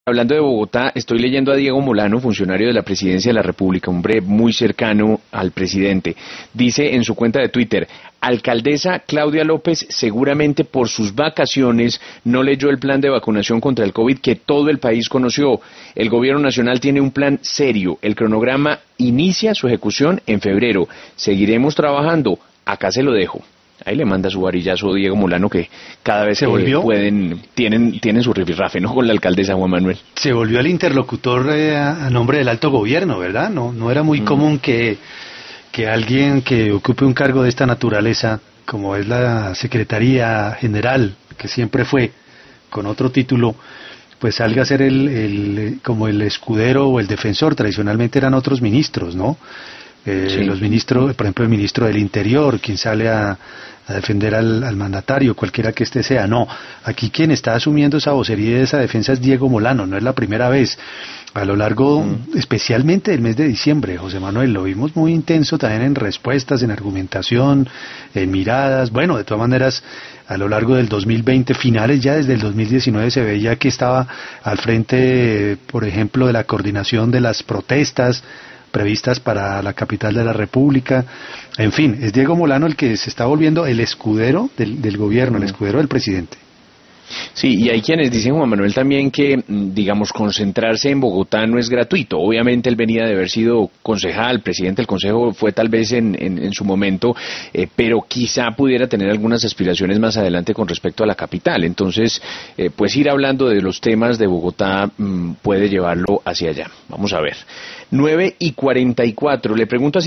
Hablando de Bogotá, estoy leyendo a Diego Molano, funcionario de la Presidencia de la República, hombre muy cercano al presidente. Dice en su cuenta de Twitter: alcaldesa Claudia López seguramente por sus vacaciones no leyó el plan de vacunación contra el COVID que todo el país conoció. El gobierno nacional tiene un plan serio. El cronograma inicia su ejecución en febrero. Seguiremos trabajando. Acá se lo dejo. Ahí le manda su varillazo Diego Molano, que cada vez que pueden, tienen su rifirrafe, ¿no?, con la alcaldesa Juan Manuel. Se volvió el interlocutor a nombre del alto gobierno, ¿verdad? No era muy común que alguien que ocupe un cargo de esta naturaleza, como es la Secretaría General, que siempre fue con otro título, pues salga a ser como el escudero o el defensor. Tradicionalmente eran otros ministros, ¿no? Sí. Los ministros, por ejemplo, el ministro del Interior, quien sale a defender al mandatario, cualquiera que este sea. No, aquí quien está asumiendo esa vocería y esa defensa es Diego Molano. No es la primera vez. A lo largo, especialmente del mes de diciembre, José Manuel, lo vimos muy intenso también en respuestas, en argumentación, en miradas. Bueno, de todas maneras, a lo largo del 2020, finales ya desde el 2019, se veía que estaba al frente, por ejemplo, de la coordinación de las protestas previstas para la capital de la República. En fin, es Diego Molano el que se está volviendo el escudero del gobierno, el escudero del presidente. Sí, y hay quienes dicen, Juan Manuel, también que, digamos, concentrarse en Bogotá no es gratuito. Obviamente él venía de haber sido concejal, presidente del consejo fue tal vez en su momento, pero quizá pudiera tener algunas aspiraciones más adelante con respecto a la capital. Entonces, pues ir hablando de los temas de Bogotá puede llevarlo hacia allá. Vamos a ver. 9:44, le pregunto así.